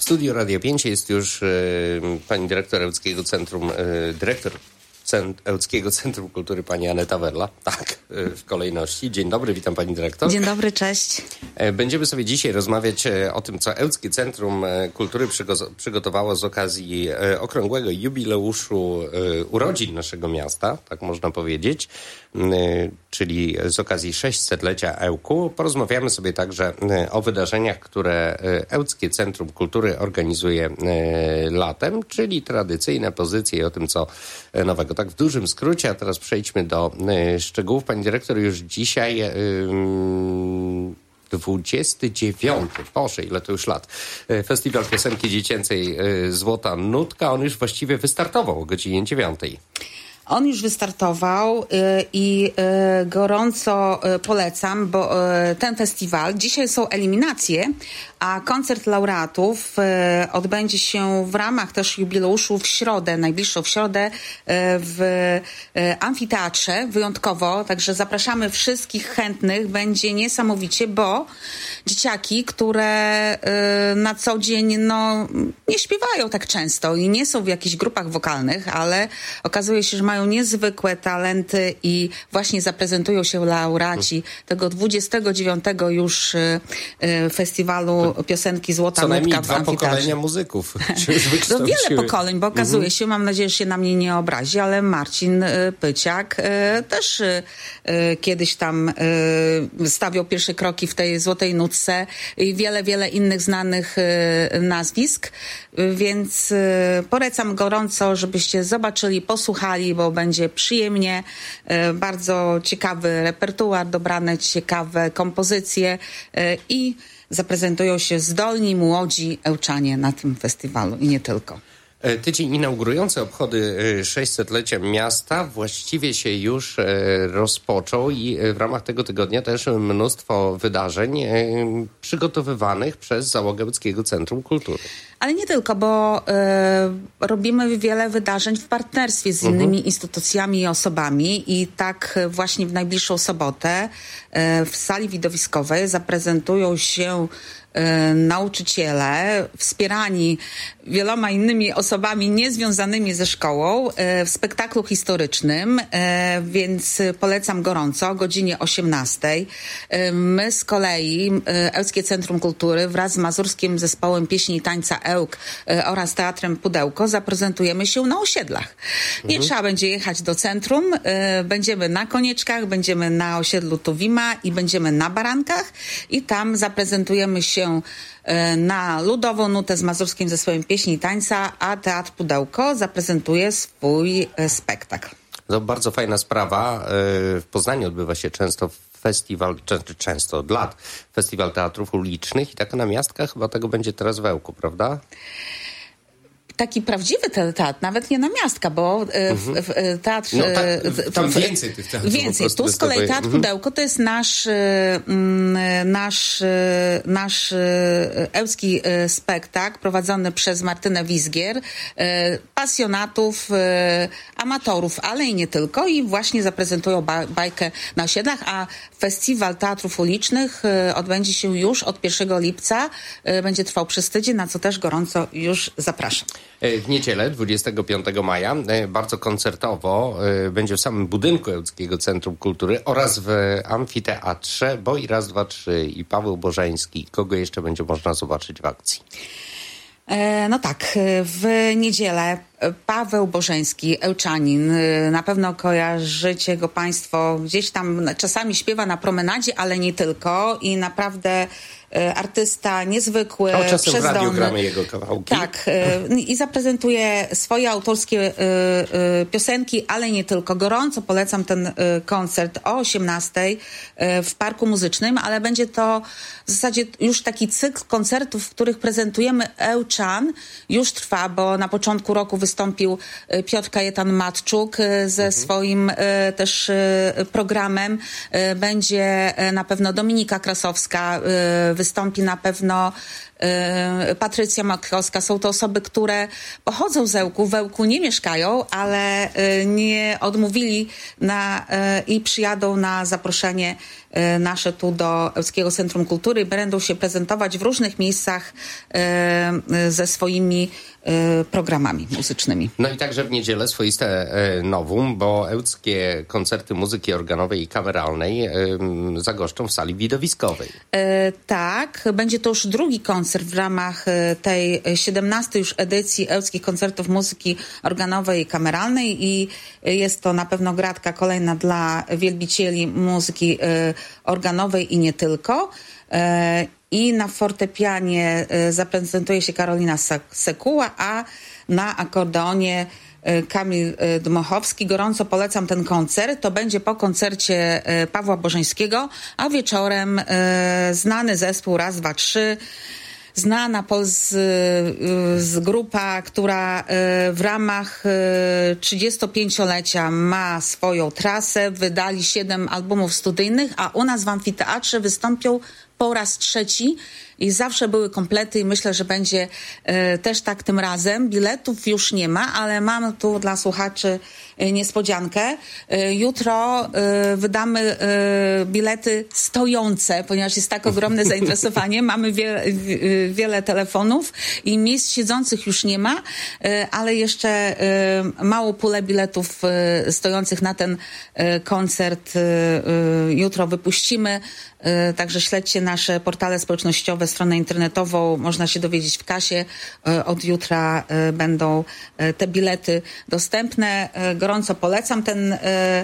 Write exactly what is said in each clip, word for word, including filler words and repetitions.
studiu Radia pięć jest już e, pani dyrektor Ełckiego Centrum, e, dyrektor Cent- Ełckiego Centrum Kultury, pani Aneta Werla. Tak, e, w kolejności. Dzień dobry, witam pani dyrektor. Dzień dobry, cześć. E, będziemy sobie dzisiaj rozmawiać e, o tym, co Ełckie Centrum e, Kultury przygo- przygotowało z okazji e, okrągłego jubileuszu e, urodzin naszego miasta, tak można powiedzieć, e, czyli z okazji sześćsetlecia Ełku. Porozmawiamy sobie także e, o wydarzeniach, które e, Ełckie Centrum Kultury organizuje e, latem, czyli tradycyjne pozycje i o tym, co e, nowego. Tak w dużym skrócie, a teraz przejdźmy do y, szczegółów. Pani dyrektor, już dzisiaj y, dwudziesty dziewiąty, Boże, ile to już lat, y, Festiwal Piosenki Dziecięcej y, Złota Nutka, on już właściwie wystartował o godzinie dziewiątej. On już wystartował y, i y, gorąco y, polecam, bo y, ten festiwal, dzisiaj są eliminacje, a koncert laureatów y, odbędzie się w ramach też jubileuszu w środę, najbliższą w środę y, w y, amfiteatrze, wyjątkowo, także zapraszamy wszystkich chętnych, będzie niesamowicie, bo dzieciaki, które y, na co dzień no, nie śpiewają tak często i nie są w jakichś grupach wokalnych, ale okazuje się, że mają mają niezwykłe talenty i właśnie zaprezentują się laureaci tego dwudziestego dziewiątego już y, y, Festiwalu Piosenki Złota Nutka w Co najmniej amfiteatrze. dwa pokolenia muzyków się już To wiele wykształciły. pokoleń, bo okazuje Mhm. się, mam nadzieję, że się na mnie nie obrazi, ale Marcin y, Pyciak y, też y, y, kiedyś tam y, stawiał pierwsze kroki w tej Złotej Nutce i wiele, wiele innych znanych y, nazwisk, y, więc y, polecam gorąco, żebyście zobaczyli, posłuchali, bo będzie przyjemnie, y, bardzo ciekawy repertuar, dobrane ciekawe kompozycje y, i zaprezentują się zdolni, młodzi Ełczanie na tym festiwalu i nie tylko. Tydzień inaugurujący obchody sześćsetlecia miasta właściwie się już rozpoczął i w ramach tego tygodnia też mnóstwo wydarzeń przygotowywanych przez załogę Ełckiego Centrum Kultury. Ale nie tylko, bo y, robimy wiele wydarzeń w partnerstwie z innymi mhm. instytucjami i osobami i tak właśnie w najbliższą sobotę y, w sali widowiskowej zaprezentują się y, nauczyciele wspierani wieloma innymi osobami niezwiązanymi ze szkołą y, w spektaklu historycznym, y, więc polecam gorąco o godzinie osiemnastej. Y, my z kolei, y, Ełckie Centrum Kultury wraz z Mazurskim Zespołem Pieśni i Tańca Ełk y, oraz Teatrem Pudełko zaprezentujemy się na osiedlach. Nie mhm. trzeba będzie jechać do centrum, y, będziemy na Konieczkach, będziemy na osiedlu Tuwima i będziemy na Barankach i tam zaprezentujemy się y, na Ludową Nutę z Mazurskim Zespołem Pieśni i Tańca, a Teatr Pudełko zaprezentuje swój y, spektakl. To bardzo fajna sprawa. Y, w Poznaniu odbywa się często festiwal, czy często od lat, festiwal teatrów ulicznych i tak na miastkach chyba tego będzie teraz w Ełku, prawda? Taki prawdziwy teatr, nawet nie na miastka, bo w, w, w teatr... No, tak, tam w, więcej tych teatrów. Więcej. Tu z kolei Teatr Pudełko to jest nasz, nasz, nasz ełcki spektakl prowadzony przez Martynę Wizgier, pasjonatów, amatorów, ale i nie tylko i właśnie zaprezentują ba- bajkę na osiedlach, a Festiwal Teatrów Ulicznych odbędzie się już od pierwszego lipca, będzie trwał przez tydzień, na co też gorąco już zapraszam. W niedzielę, dwudziestego piątego maja, bardzo koncertowo, będzie w samym budynku Ełckiego Centrum Kultury oraz w amfiteatrze, bo i raz, dwa, trzy i Paweł Bożeński. Kogo jeszcze będzie można zobaczyć w akcji? E, no tak, w niedzielę Paweł Bożeński, Ełczanin, na pewno kojarzycie go państwo, gdzieś tam czasami śpiewa na promenadzie, ale nie tylko i naprawdę artysta niezwykły, o, czasem przezdolny. W radiu gramy jego kawałki. Tak, i zaprezentuje swoje autorskie piosenki, ale nie tylko. Gorąco polecam ten koncert o osiemnastej w Parku Muzycznym, ale będzie to w zasadzie już taki cykl koncertów, w których prezentujemy Ełczan. Już trwa, bo na początku roku wystąpił Piotr Kajetan-Matczuk ze mhm. swoim też programem. Będzie na pewno Dominika Krasowska, wystąpi na pewno Patrycja Makowska. Są to osoby, które pochodzą z Ełku, w Ełku nie mieszkają, ale nie odmówili na, i przyjadą na zaproszenie nasze tu do Ełckiego Centrum Kultury i będą się prezentować w różnych miejscach ze swoimi programami muzycznymi. No i także w niedzielę swoiste nowum, bo ełckie koncerty muzyki organowej i kameralnej zagoszczą w sali widowiskowej. E, tak, będzie to już drugi koncert w ramach tej siedemnastej już edycji Ełckich Koncertów Muzyki Organowej i Kameralnej i jest to na pewno gratka kolejna dla wielbicieli muzyki organowej i nie tylko. E, I na fortepianie zaprezentuje się Karolina Sekuła, a na akordeonie Kamil Dmochowski. Gorąco polecam ten koncert. To będzie po koncercie Pawła Bożeńskiego, a wieczorem znany zespół Raz, Dwa, Trzy. Znana Pols, z grupa, która w ramach trzydziestopięciolecia ma swoją trasę. Wydali siedem albumów studyjnych, a u nas w amfiteatrze wystąpią po raz trzeci i zawsze były komplety i myślę, że będzie e, też tak tym razem. Biletów już nie ma, ale mam tu dla słuchaczy e, niespodziankę. E, jutro e, wydamy e, bilety stojące, ponieważ jest tak ogromne zainteresowanie. Mamy wie, w, wiele telefonów i miejsc siedzących już nie ma, e, ale jeszcze e, małą pulę biletów e, stojących na ten e, koncert e, e, jutro wypuścimy. E, także śledźcie nasze portale społecznościowe, stronę internetową, można się dowiedzieć w kasie. Od jutra będą te bilety dostępne. Gorąco polecam ten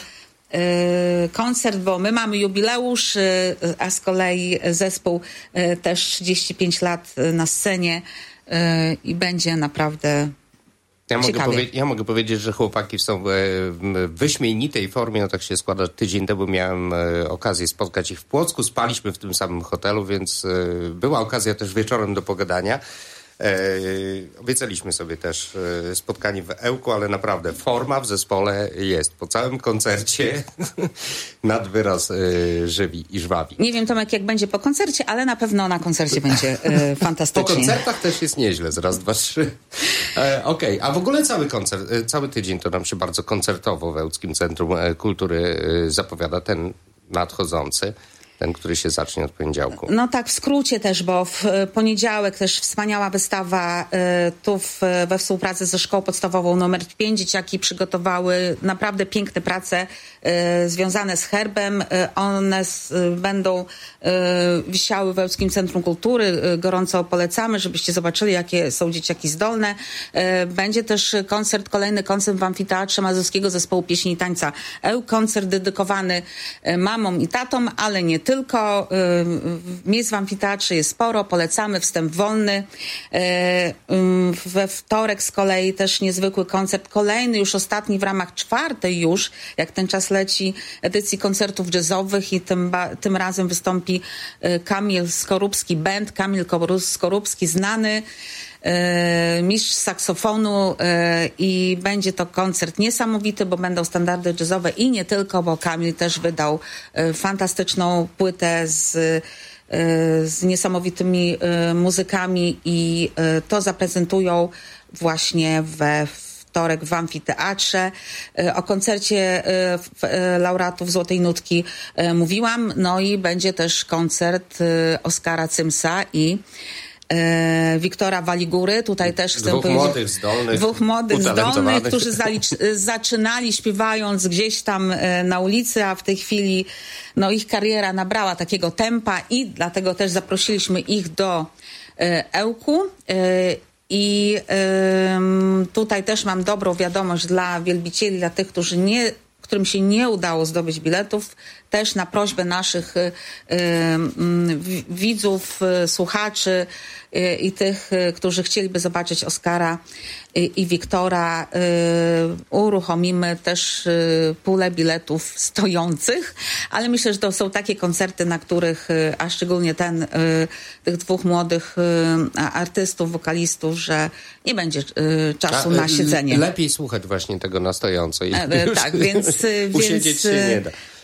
koncert, bo my mamy jubileusz, a z kolei zespół też trzydzieści pięć lat na scenie i będzie naprawdę Ja mogę, powie- ja mogę powiedzieć, że chłopaki są w wyśmienitej formie. No tak się składa, że tydzień temu miałem okazję spotkać ich w Płocku. Spaliśmy w tym samym hotelu, więc była okazja też wieczorem do pogadania. E, obiecaliśmy sobie też e, spotkanie w Ełku, ale naprawdę forma w zespole jest. Po całym koncercie nad wyraz e, żywi i żwawi. Nie wiem, Tomek, jak będzie po koncercie, ale na pewno na koncercie będzie e, fantastycznie. Po koncertach też jest nieźle, z raz, dwa, trzy. E, Okej, okay. A w ogóle cały koncert, e, cały tydzień to nam się bardzo koncertowo w Ełckim Centrum Kultury e, zapowiada, ten nadchodzący. Ten, który się zacznie od poniedziałku. No tak, w skrócie też, bo w poniedziałek też wspaniała wystawa y, tu w, we współpracy ze Szkołą Podstawową numer pięć. Dzieciaki przygotowały naprawdę piękne prace y, związane z herbem. Y, one s, y, będą y, wisiały w Ełckim Centrum Kultury. Y, gorąco polecamy, żebyście zobaczyli, jakie są dzieciaki zdolne. Y, będzie też koncert, kolejny koncert w Amfiteatrze Mazurskiego Zespołu Pieśni i Tańca Ełk. Koncert dedykowany y, mamom i tatom, ale nie tylko. Miejsc w amfiteatrze jest sporo, polecamy, wstęp wolny. We wtorek z kolei też niezwykły koncert, kolejny, już ostatni w ramach czwartej już, jak ten czas leci, edycji koncertów jazzowych i tym, tym razem wystąpi Kamil Skorupski Band, Kamil Skorupski, znany mistrz saksofonu i będzie to koncert niesamowity, bo będą standardy jazzowe i nie tylko, bo Kamil też wydał fantastyczną płytę z, z niesamowitymi muzykami i to zaprezentują właśnie we wtorek w Amfiteatrze. O koncercie laureatów Złotej Nutki mówiłam, no i będzie też koncert Oskara Cymsa i Wiktora Waligury. Tutaj też chcę dwóch powiedzieć... Młodych, zdolnych, dwóch młodych, zdolnych, którzy zalicz- zaczynali śpiewając gdzieś tam na ulicy, a w tej chwili no, ich kariera nabrała takiego tempa i dlatego też zaprosiliśmy ich do Ełku. I tutaj też mam dobrą wiadomość dla wielbicieli, dla tych, którzy nie, którym się nie udało zdobyć biletów. Też na prośbę naszych y, y, y, widzów, y, słuchaczy y, i tych, y, którzy chcieliby zobaczyć Oskara y, i Wiktora, y, uruchomimy też y, pulę biletów stojących, ale myślę, że to są takie koncerty, na których, y, a szczególnie ten, y, tych dwóch młodych y, artystów, wokalistów, że nie będzie y, czasu a, na siedzenie. Lepiej słuchać właśnie tego na stojąco. I e, już tak, więc, usiedzieć więc się nie da.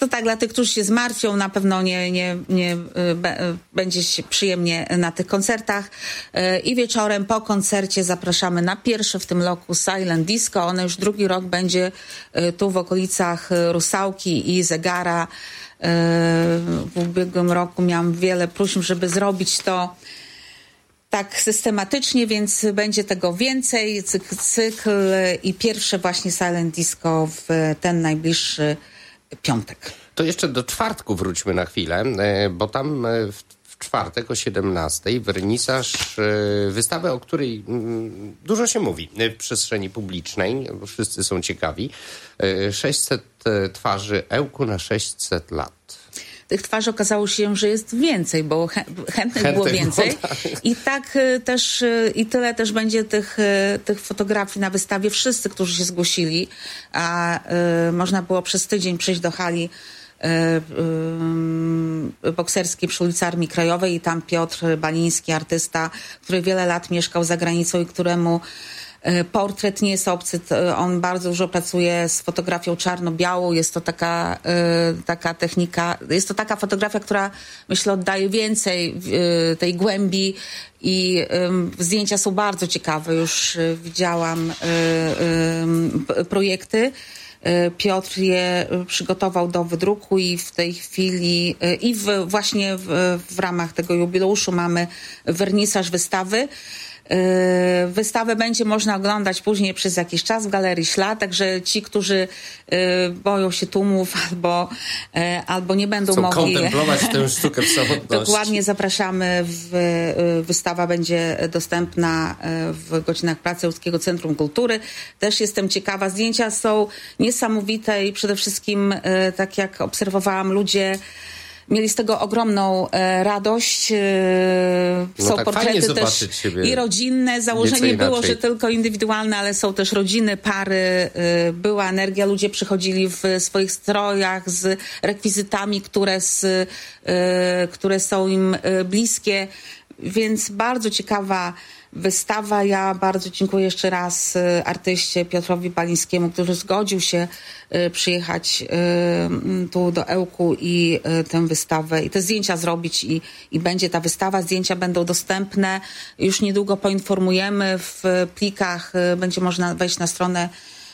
To tak, dla tych, którzy się zmartwią, na pewno nie, nie, nie b- będzie się przyjemnie na tych koncertach. I wieczorem po koncercie zapraszamy na pierwsze w tym roku Silent Disco. Ono już drugi rok będzie tu w okolicach Rusałki i Zegara. W ubiegłym roku miałam wiele próśb, żeby zrobić to tak systematycznie, więc będzie tego więcej. Cykl, cykl i pierwsze właśnie Silent Disco w ten najbliższy piątek. To jeszcze do czwartku wróćmy na chwilę, bo tam w czwartek o siedemnastej wernisaż wystawy, o której dużo się mówi w przestrzeni publicznej, bo wszyscy są ciekawi. sześćset twarzy Ełku na sześćset lat. Tych twarzy okazało się, że jest więcej, bo chę- chętnych, chętnych było więcej. Było, tak. I tak też, i tyle też będzie tych, tych fotografii na wystawie. Wszyscy, którzy się zgłosili, a y, można było przez tydzień przyjść do hali y, y, bokserskiej przy ulicy Armii Krajowej i tam Piotr Baliński, artysta, który wiele lat mieszkał za granicą i któremu portret nie jest obcy, on bardzo dużo pracuje z fotografią czarno-białą, jest to taka, taka technika, jest to taka fotografia, która myślę oddaje więcej tej głębi i zdjęcia są bardzo ciekawe, już widziałam projekty. Piotr je przygotował do wydruku i w tej chwili i w, właśnie w, w ramach tego jubileuszu mamy wernisaż wystawy. Wystawę będzie można oglądać później przez jakiś czas w Galerii Ślad, także ci, którzy boją się tłumów albo, albo nie będą Chcą mogli kontemplować tę sztukę w samotności. Dokładnie, zapraszamy. W, wystawa będzie dostępna w godzinach pracy Łódzkiego Centrum Kultury. Też jestem ciekawa. Zdjęcia są niesamowite i przede wszystkim, tak jak obserwowałam, ludzie mieli z tego ogromną e, radość. E, no są tak, portrety też i rodzinne. Założenie było, że tylko indywidualne, ale są też rodziny, pary. E, była energia. Ludzie przychodzili w swoich strojach z rekwizytami, które, z, e, które są im e, bliskie. Więc bardzo ciekawa wystawa. Ja bardzo dziękuję jeszcze raz artyście Piotrowi Balińskiemu, który zgodził się przyjechać tu do Ełku i tę wystawę i te zdjęcia zrobić i, i będzie ta wystawa. Zdjęcia będą dostępne. Już niedługo poinformujemy. W plikach będzie można wejść na stronę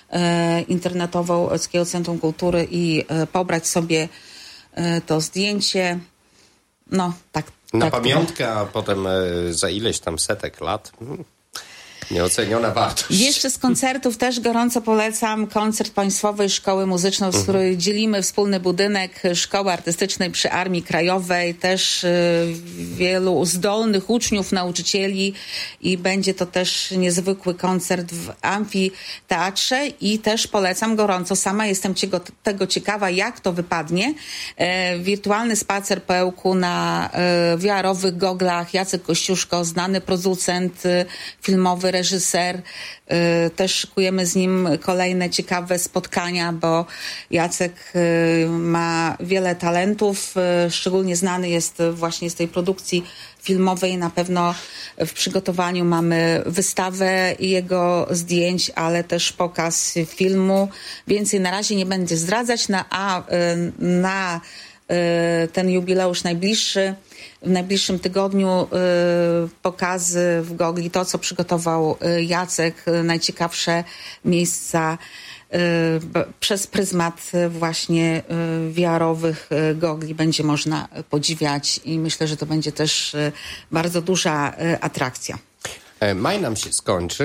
internetową Łódzkiego Centrum Kultury i pobrać sobie to zdjęcie. No, tak. Na tak, pamiątkę, a potem za ileś tam setek lat. Nieoceniona wartość. Jeszcze z koncertów też gorąco polecam koncert Państwowej Szkoły Muzycznej, z której mhm. dzielimy wspólny budynek Szkoły Artystycznej przy Armii Krajowej. Też y, wielu zdolnych uczniów, nauczycieli i będzie to też niezwykły koncert w amfiteatrze i też polecam gorąco. Sama jestem ciego, tego ciekawa, jak to wypadnie. E, wirtualny spacer po Ełku na e, V R-owych goglach. Jacek Kościuszko, znany producent e, filmowy, reżyser. Też szykujemy z nim kolejne ciekawe spotkania, bo Jacek ma wiele talentów. Szczególnie znany jest właśnie z tej produkcji filmowej. Na pewno w przygotowaniu mamy wystawę jego zdjęć, ale też pokaz filmu. Więcej na razie nie będę zdradzać. Na, a, na ten jubileusz najbliższy, w najbliższym tygodniu y, pokazy w Gogli, to co przygotował y, Jacek, y, najciekawsze miejsca y, b, przez pryzmat y, właśnie y, V R-owych y, gogli będzie można podziwiać i myślę, że to będzie też y, bardzo duża y, atrakcja. Maj nam się skończy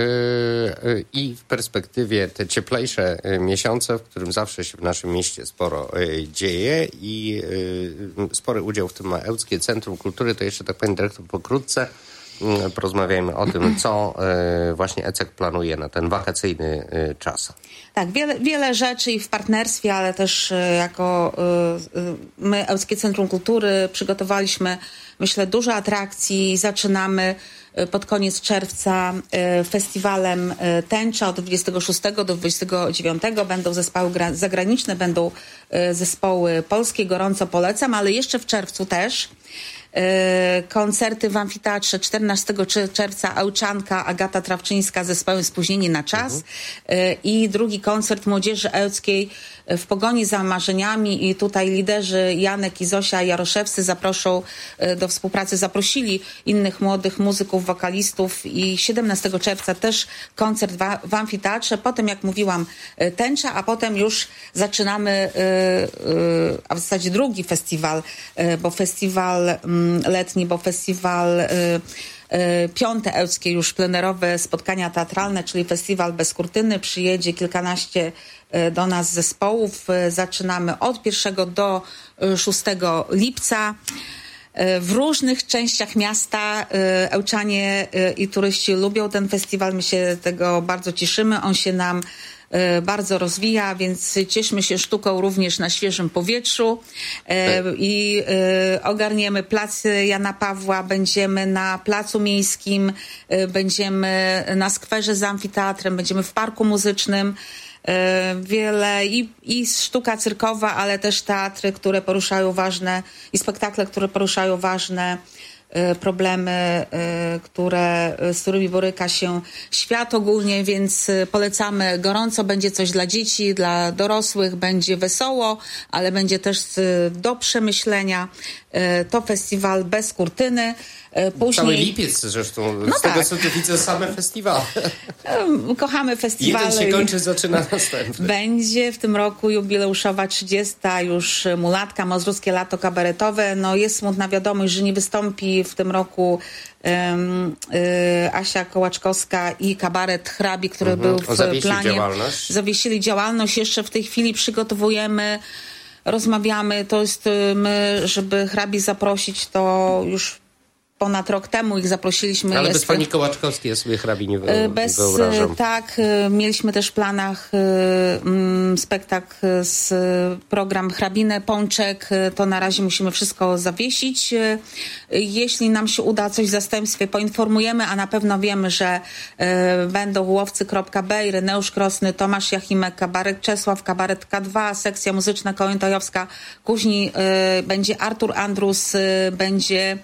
yy, i w perspektywie te cieplejsze miesiące, w którym zawsze się w naszym mieście sporo yy, dzieje i yy, spory udział w tym ma Ełckie Centrum Kultury, to jeszcze tak pani dyrektor pokrótce yy, porozmawiajmy o tym, co yy, właśnie E C E K planuje na ten wakacyjny yy, czas. Tak, wiele, wiele rzeczy i w partnerstwie, ale też y, jako y, y, my, Ełckie Centrum Kultury, przygotowaliśmy, myślę, dużo atrakcji. Zaczynamy y, pod koniec czerwca y, festiwalem y, Tęcza od dwudziestego szóstego do dwudziestego dziewiątego. Będą zespoły gra- zagraniczne, będą y, zespoły polskie. Gorąco polecam, ale jeszcze w czerwcu też koncerty w amfiteatrze czternastego czerwca Ełczanka, Agata Trawczyńska z zespołem Spóźnieni na czas mhm. i drugi koncert Młodzieży Ełckiej w pogoni za marzeniami i tutaj liderzy Janek i Zosia Jaroszewscy zaproszą do współpracy, zaprosili innych młodych muzyków, wokalistów i siedemnastego czerwca też koncert w, w amfiteatrze. Potem, jak mówiłam, tęcza, a potem już zaczynamy, a w zasadzie drugi festiwal, bo festiwal letni, bo festiwal Piąte Ełckie już plenerowe spotkania teatralne, czyli festiwal bez kurtyny. Przyjedzie kilkanaście do nas zespołów. Zaczynamy od pierwszego do szóstego lipca. W różnych częściach miasta Ełczanie i turyści lubią ten festiwal. My się tego bardzo cieszymy. On się nam bardzo rozwija, więc cieszmy się sztuką również na świeżym powietrzu i ogarniemy plac Jana Pawła, będziemy na Placu Miejskim, będziemy na skwerze z amfiteatrem, będziemy w Parku Muzycznym. Wiele i, i sztuka cyrkowa, ale też teatry, które poruszają ważne i spektakle, które poruszają ważne problemy, które, z którymi boryka się świat ogólnie, więc polecamy gorąco. Będzie coś dla dzieci, dla dorosłych, będzie wesoło, ale będzie też do przemyślenia. To festiwal bez kurtyny. Później... Cały lipiec zresztą. No z tak. tego co tu widzę, same festiwale. Kochamy festiwale. Jeden się kończy, zaczyna następny. Będzie w tym roku jubileuszowa trzydziesta już Mulatka, Mazowskie Lato Kabaretowe. No jest smutna wiadomość, że nie wystąpi w tym roku um, y, Asia Kołaczkowska i kabaret Hrabi, który mhm. był w Zawiesił planie. Działalność. Zawiesili działalność. Jeszcze w tej chwili przygotowujemy, rozmawiamy. To jest my, żeby Hrabi zaprosić, to już ponad rok temu ich zaprosiliśmy. Ale jest, bez pani Kołaczkowskiej ja sobie hrabi nie wy, bez, wyobrażam. Tak, mieliśmy też w planach um, spektakl z program Hrabinę Pączek. To na razie musimy wszystko zawiesić. Jeśli nam się uda coś w zastępstwie, poinformujemy, a na pewno wiemy, że y, będą Łowcy kropka b, Ireneusz Krosny, Tomasz Jachimek, kabaret Czesław, kabaret K dwa, sekcja muzyczna Kołętojowska, później y, będzie Artur Andrus, y, będzie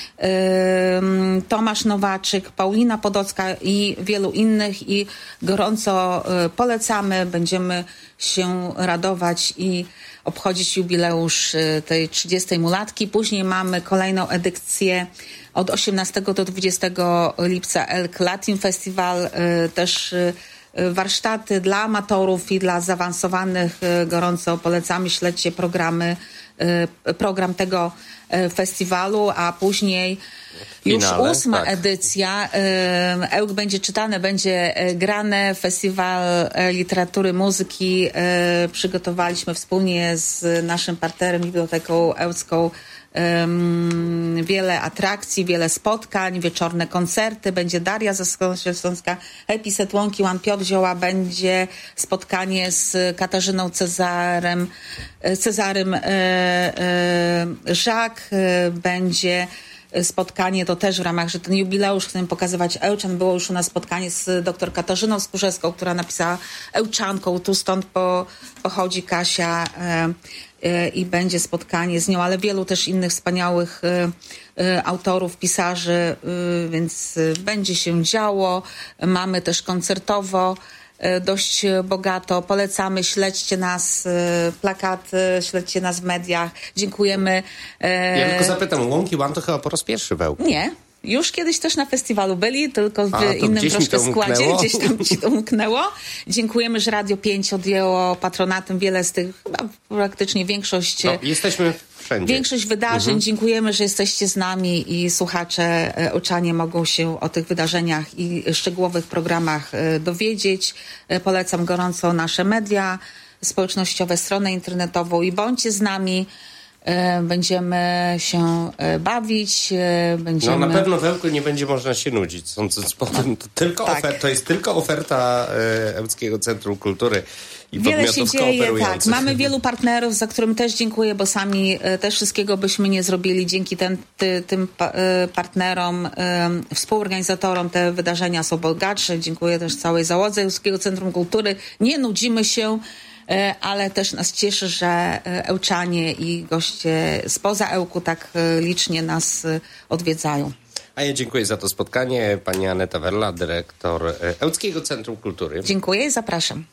Tomasz Nowaczyk, Paulina Podocka i wielu innych i gorąco polecamy. Będziemy się radować i obchodzić jubileusz tej trzydziestej Mulatki. Później mamy kolejną edycję od osiemnastego do dwudziestego lipca Elk Latin Festival, też warsztaty dla amatorów i dla zaawansowanych. Gorąco polecamy, śledźcie programy, program tego festiwalu, a później już Finale, ósma tak. edycja. Ełk będzie czytane, będzie grane. Festiwal Literatury, Muzyki przygotowaliśmy wspólnie z naszym partnerem, Biblioteką Ełcką, wiele atrakcji, wiele spotkań, wieczorne koncerty. Będzie Daria Zaskocka, Happy Set Łąki, Jan Piotr Zioła, będzie spotkanie z Katarzyną Cezarem, Cezarym e, e, Żak, e, będzie spotkanie, to też w ramach, że ten jubileusz chcemy pokazywać Ełczan. Było już u nas spotkanie z doktor Katarzyną Skórzewską, która napisała Ełczanką. Tu stąd po, pochodzi Kasia e, e, i będzie spotkanie z nią, ale wielu też innych wspaniałych e, e, autorów, pisarzy, e, więc e, będzie się działo. Mamy też koncertowo dość bogato. Polecamy, śledźcie nas, plakaty, śledźcie nas w mediach. Dziękujemy. Ja tylko zapytam, Łąki One to chyba po raz pierwszy wełk. Nie. Już kiedyś też na festiwalu byli, tylko w A, innym troszkę składzie. Umknęło? Gdzieś tam ci to umknęło. Dziękujemy, że Radio pięć odjęło patronatem wiele z tych, chyba praktycznie większość... No, jesteśmy wszędzie. Większość wydarzeń. Mhm. Dziękujemy, że jesteście z nami i słuchacze Ełczanie mogą się o tych wydarzeniach i szczegółowych programach dowiedzieć. Polecam gorąco nasze media społecznościowe, stronę internetową i bądźcie z nami. Będziemy się bawić. Będziemy... No na pewno w Ełku nie będzie można się nudzić. Sądząc po tym, to, tylko tak. ofer- to jest tylko oferta e, Ełckiego Centrum Kultury i Wiele się dzieje, tak. Mamy wielu partnerów, za którym też dziękuję, bo sami e, też wszystkiego byśmy nie zrobili. Dzięki ten, ty, tym pa, e, partnerom, e, współorganizatorom te wydarzenia są bogatsze. Dziękuję też całej załodze Ełckiego Centrum Kultury. Nie nudzimy się. ale też nas cieszy, że Ełczanie i goście spoza Ełku tak licznie nas odwiedzają. A ja dziękuję za to spotkanie. Pani Aneta Werla, dyrektor Ełckiego Centrum Kultury. Dziękuję i zapraszam.